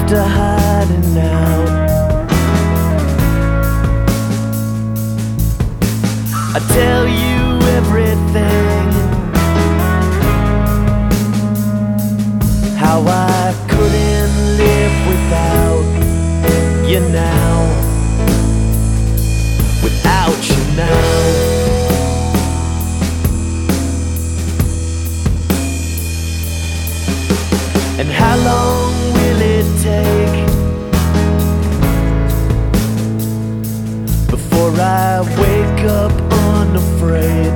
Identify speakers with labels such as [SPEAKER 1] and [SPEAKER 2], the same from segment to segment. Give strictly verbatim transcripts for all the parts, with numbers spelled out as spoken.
[SPEAKER 1] after hiding out. I tell you everything, how I couldn't live without you now, without you now. And how long will it take before I wake up unafraid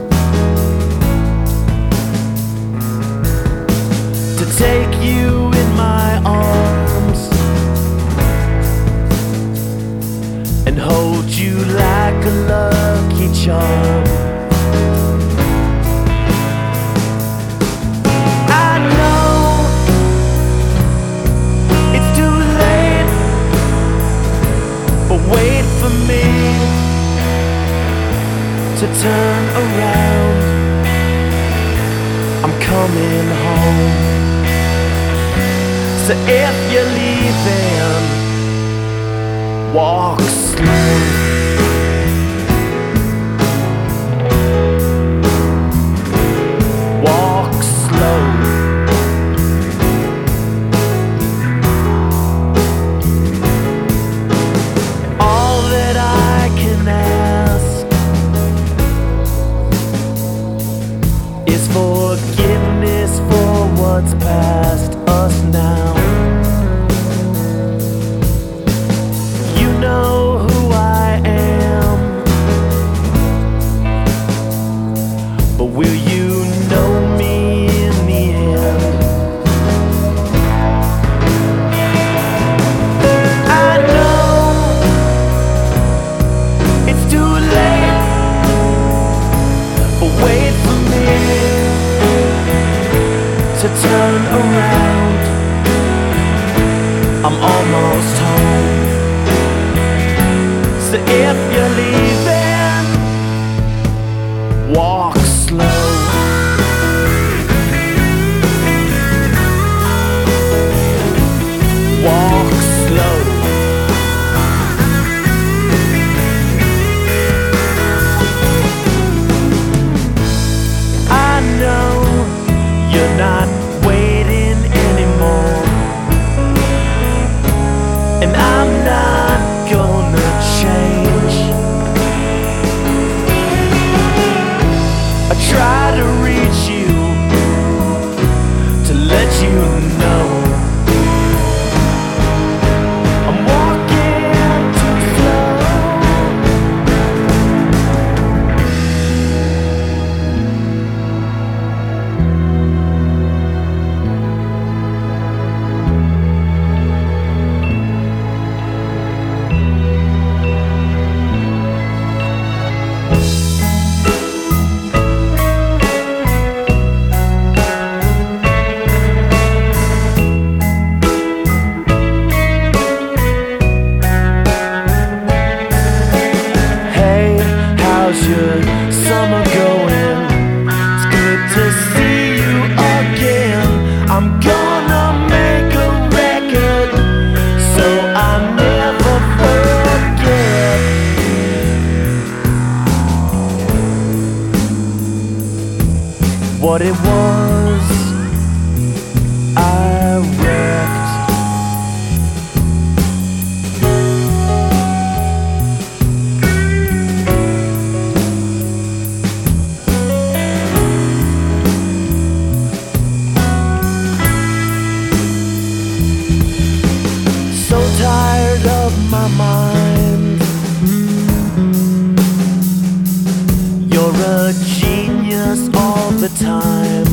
[SPEAKER 1] to take you in my arms and hold you like a lucky charm? Wait for me to turn around. I'm coming home. So if you're leaving, walk slow. Walk slow. Forgiveness for what's past us now. You know who I am, but will you know me in the end? I know it's too late, but wait for me to turn around. I'm almost home. So if you're leaving, walk slow. Walk slow. I know you're not waiting anymore, and I'm not gonna change. I try to reach you to let you know I'm walking too slow. How's your summer going? It's good to see you again. I'm gonna make a record so I never forget what it was I wrecked. Tired of my mind. You're a genius all the time.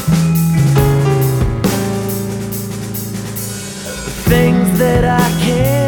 [SPEAKER 1] The things that I can't